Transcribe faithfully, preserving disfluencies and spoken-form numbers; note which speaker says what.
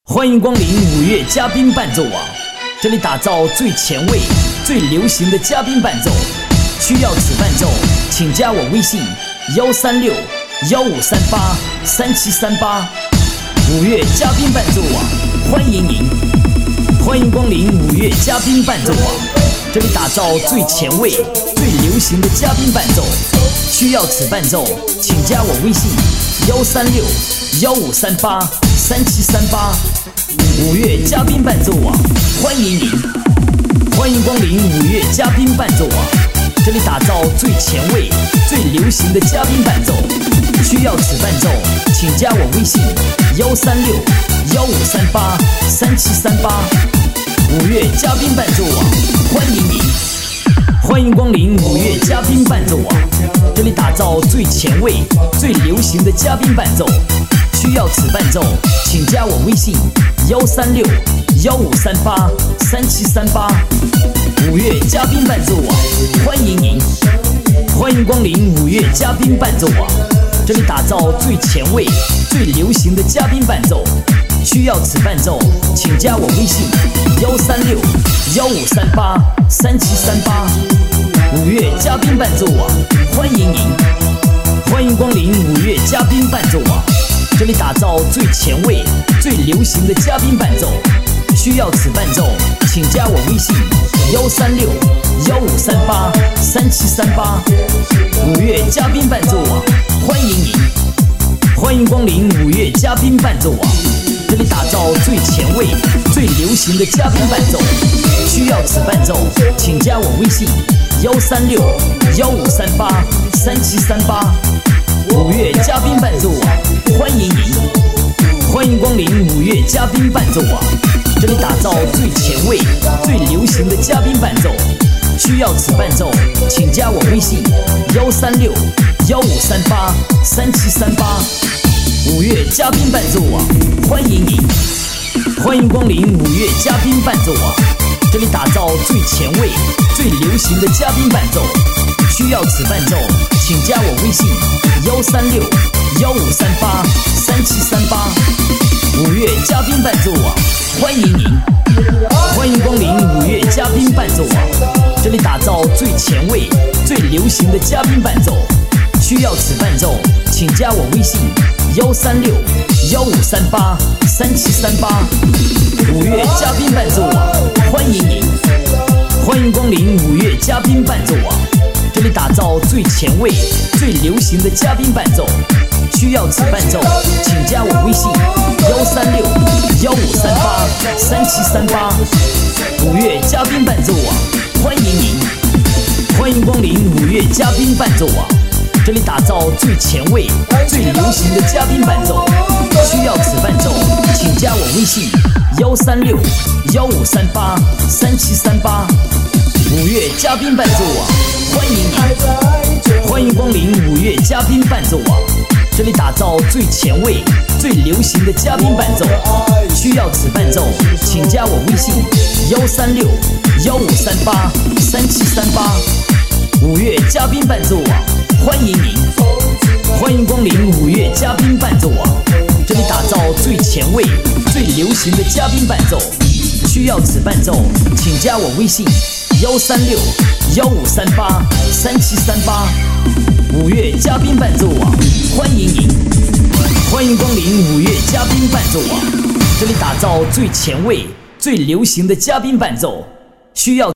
Speaker 1: 欢迎光临五月嘉宾伴奏网，这里打造最前卫、最流行的嘉宾伴奏。需要此伴奏，请加我微信幺三六幺五三八三七三八。五月嘉宾伴奏网，欢迎您！欢迎光临五月嘉宾伴奏网，这里打造最前卫、最流行的嘉宾伴奏。需要此伴奏，请加我微信幺三六幺五三八三七三八。五月嘉宾伴奏网，欢迎您！欢迎光临五月嘉宾伴奏网，这里打造最前卫、最流行的嘉宾伴奏。需要此伴奏，请加我微信幺三六幺五三八三七三八。五月嘉宾伴奏网，欢迎您！欢迎光临五月嘉宾伴奏网，这里打造最前卫、最流行的嘉宾伴奏。需要此伴奏，请加我微信幺三六幺五三八三七三八。五月嘉宾伴奏网，欢迎您！欢迎光临五月嘉宾伴奏网，这里打造最前卫、最流行的嘉宾伴奏。需要此伴奏，请加我微信幺三六幺五三八三七三八。五月嘉宾伴奏网，欢迎您！欢迎光临五月嘉宾伴奏网，这里打造最前卫、最流行的嘉宾伴奏。需要此伴奏，请加我微信幺三六幺五三八三七三八。五月嘉宾伴奏网，欢迎您！欢迎光临五月嘉宾伴奏网，这里打造最前卫、最流行的嘉宾伴奏。需要此伴奏，请加我微信幺三六幺五三八三七三八。五月嘉宾伴奏网，欢迎您！欢迎光临五月嘉宾伴奏网，这里打造最前卫、最流行的嘉宾伴奏。需要此伴奏，请加我微信幺三六幺五三八三七三八。五月嘉宾伴奏网，欢迎您！欢迎光临五月嘉宾伴奏网，这里打造最前卫、最流行的嘉宾伴奏。需要此伴奏，请加我微信幺三六幺五三八三七三八。五月嘉宾伴奏网，欢迎您！欢迎光临五月嘉宾伴奏网，这里打造最前卫、最流行的嘉宾伴奏。需要此伴奏，请加我微信幺三六幺五三八三七三八。五月嘉宾伴奏网，欢迎您！欢迎光临五月嘉宾伴奏网，这里打造最前卫、最流行的嘉宾伴奏。需要此伴奏，请加我微信幺三六幺五三八三七三八。五月嘉宾伴奏网，欢迎您！欢迎光临五月嘉宾伴奏网，这里打造最前卫、最流行的嘉宾伴奏。需要此伴奏，请加我微信幺三六幺五三八三七三八。五月嘉宾伴奏网，欢迎您！欢迎光临五月嘉宾伴奏网，这里打造最前卫、最流行的嘉宾伴奏。需要此伴奏，请加我微信幺三六幺五三八三七三八。五月嘉宾伴奏网，欢迎您！欢迎光临五月嘉宾伴奏网，这里打造最前卫、最流行的嘉宾伴奏。需要此伴奏，请加我微信幺三六幺五三八三七三八。五月嘉宾伴奏网，欢迎您！欢迎光临五月嘉宾伴奏网，这里打造最前卫、最流行的嘉宾伴奏。需要